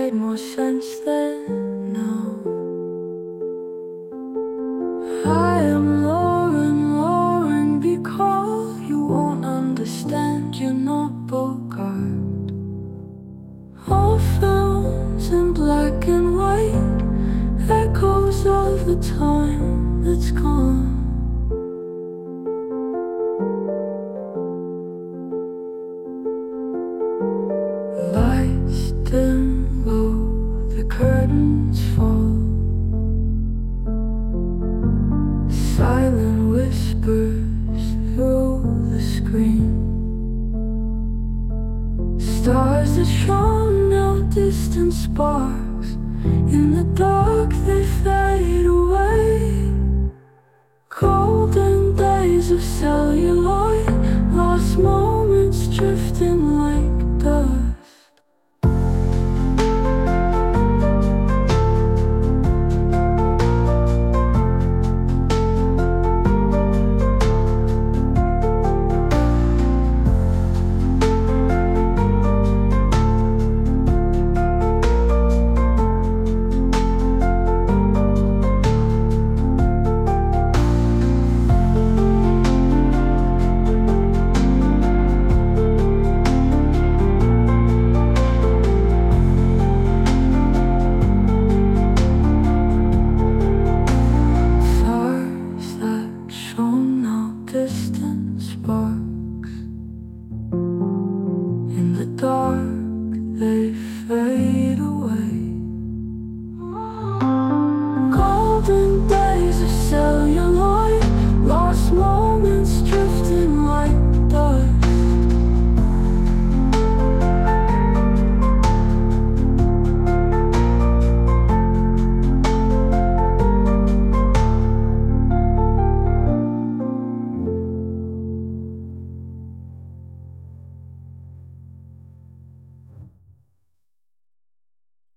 made more sense than now. I am Lauren, Lauren, because you won't understand, you're not Bogart. All films in black and white, echoes of the time that's gone. Lights dim low, the curtains fall. Silent whispers through the screen. Stars that shone out, distant sparks. In the dark they fade away. Golden days of celluloid, lost moments drifting